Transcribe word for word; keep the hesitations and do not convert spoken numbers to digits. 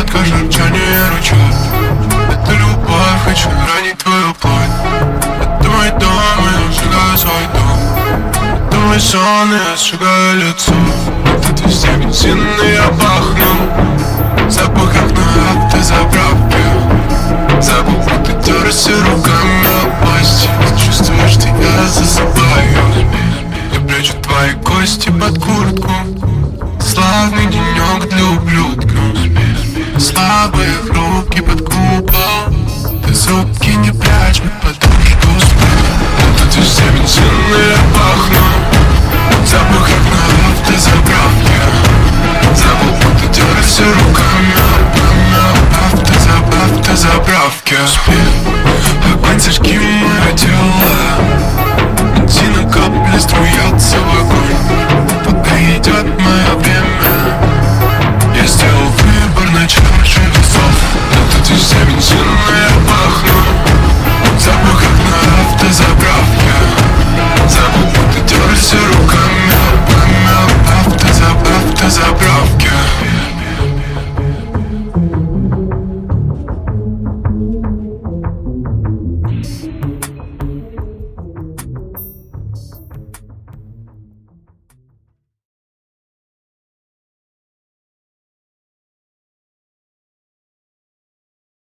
сладко журчание ручьев. Это любовь, хочу ранить твою плоть. Это мой дом, я сжигаю свой дом. Это мой сон, я сжигаю лицо. Тут везде бензин, и я пахну. Запах как на автозаправке. Забыл, будто терся руками об пластик. Чувствуешь, что я засыпаю. Я прячу твои кости под куртку. Славный денек для ублюдка. Слабые руки под купол. Ты звуки не прячь, мы подушку спят. Тут везде бензин, и я пахну. Запах как на автозаправке. Забыл, будто терся руками об автозаправке.